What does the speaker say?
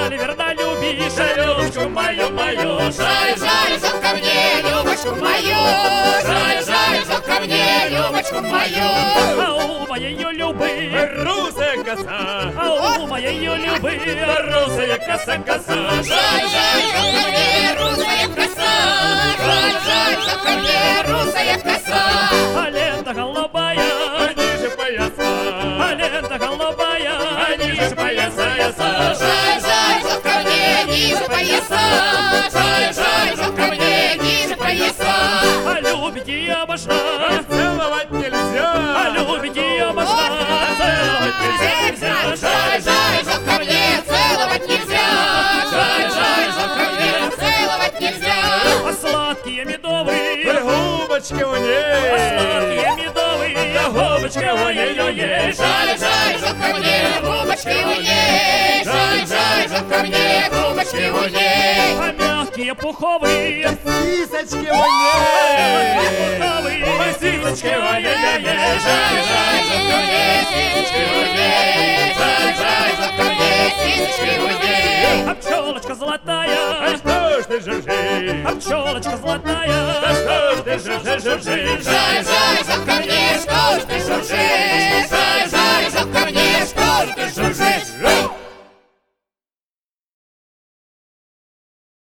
Коли верно любишь, Любочку мою, Жаль, жаль, жалко мне, Любочку мою. Жаль, жаль, жалко мне, Любочку мою. а у моей любы, Русая коса, а у моей любы, русая коса. Жаль, жаль, жалко мне, русая коса. Жаль, жаль, жалко мне, русая коса. а лента голубая, Ниже пояса, а лента голубая, ниже пояса. Жаль, жаль, жалко мне, ниже пояса. Жаль, жаль, жалко мне, ниже пояса. а любить ее можно, Целовать а нельзя, любить ее можно, целовать нельзя. Жаль, жаль, жалко мне, целовать нельзя. Жаль, жаль, жалко мне, целовать нельзя. А сладкие медовые, губочки у а ней. сладкие медовые, губочки ой-ой-ой. Жаль, жаль, жалко мне, губочки у ней. Жаль, жаль, жалко мне, губочки у ней. А мягкие пуховые, Сисочки у ней. пуховые, Сисочки ой-ой-ой. Жаль, жаль, жалко мне, сисечки у ней. Жаль, жаль, жалко мне, сисечки у ней. а пчелочка золотая, Что ж ты жужжишь? а пчелочка золотая, Что ж ты жужжишь? Жаль, жаль, жалко мне, что